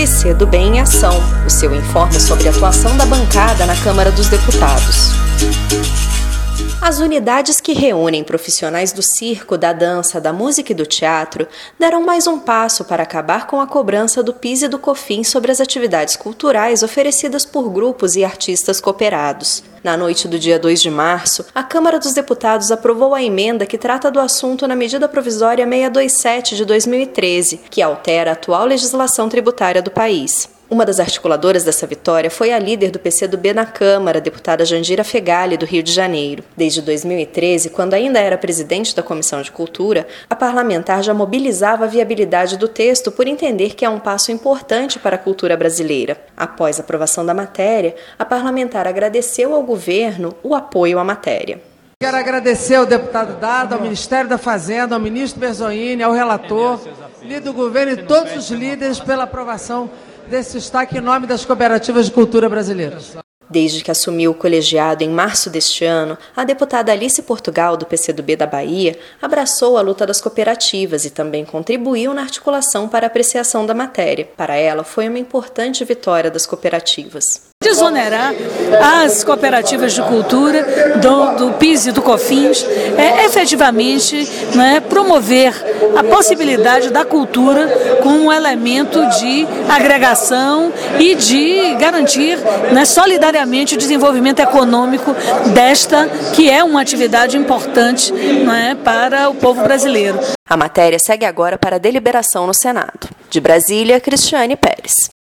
PCdoB em Ação, o seu informe sobre a atuação da bancada na Câmara dos Deputados. As unidades que reúnem profissionais do circo, da dança, da música e do teatro deram mais um passo para acabar com a cobrança do PIS e do COFINS sobre as atividades culturais oferecidas por grupos e artistas cooperados. Na noite do dia 2 de março, a Câmara dos Deputados aprovou a emenda que trata do assunto na medida provisória 627 de 2013, que altera a atual legislação tributária do país. Uma das articuladoras dessa vitória foi a líder do PCdoB na Câmara, a deputada Jandira Fegali, do Rio de Janeiro. Desde 2013, quando ainda era presidente da Comissão de Cultura, a parlamentar já mobilizava a viabilidade do texto por entender que é um passo importante para a cultura brasileira. Após a aprovação da matéria, a parlamentar agradeceu ao governo o apoio à matéria. Quero agradecer ao deputado Dado, ao Ministério da Fazenda, ao ministro Berzoini, ao relator, líder do governo e todos os líderes pela aprovação desse destaque em nome das cooperativas de cultura brasileiras. Desde que assumiu o colegiado em março deste ano, a deputada Alice Portugal, do PCdoB da Bahia, abraçou a luta das cooperativas e também contribuiu na articulação para a apreciação da matéria. Para ela, foi uma importante vitória das cooperativas. Desonerar as cooperativas de cultura do PIS e do COFINS é efetivamente promover a possibilidade da cultura como um elemento de agregação e de garantir solidariamente o desenvolvimento econômico desta, que é uma atividade importante para o povo brasileiro. A matéria segue agora para deliberação no Senado. De Brasília, Cristiane Pérez.